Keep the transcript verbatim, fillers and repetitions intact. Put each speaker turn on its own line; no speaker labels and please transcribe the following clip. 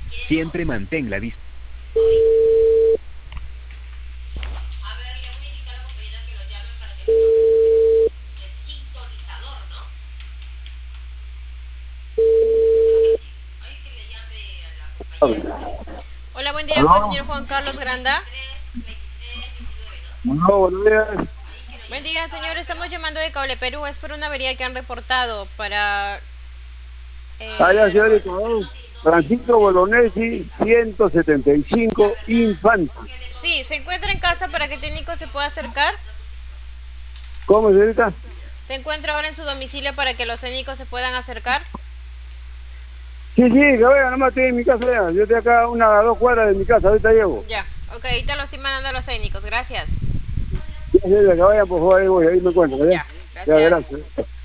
Siempre mantén la distancia.
Hola, buen día con el
¿Aló?
señor Juan Carlos Granda.
No, buenos días.
Buen día, señor. Estamos llamando de Cable Perú. Es por una avería que han reportado para...
Allá,
eh,
señorita, ¿no? Francisco Bolognesi, ciento setenta y cinco, Infanta.
sí, ¿se encuentra en casa para que el técnico se pueda acercar?
¿Cómo, señorita?
¿Se encuentra ahora en su domicilio para que los técnicos se puedan acercar?
Sí, sí, que vaya, nomás estoy en mi casa ya. Yo estoy acá a una a dos cuadras de mi casa, ahorita llego.
Ya, ok, ahorita lo estoy mandando a los técnicos. Gracias.
Sí, señorita, que vayan, por favor, ahí voy, ahí me encuentro, ¿ya?
Ya,
Ya,
gracias.
gracias.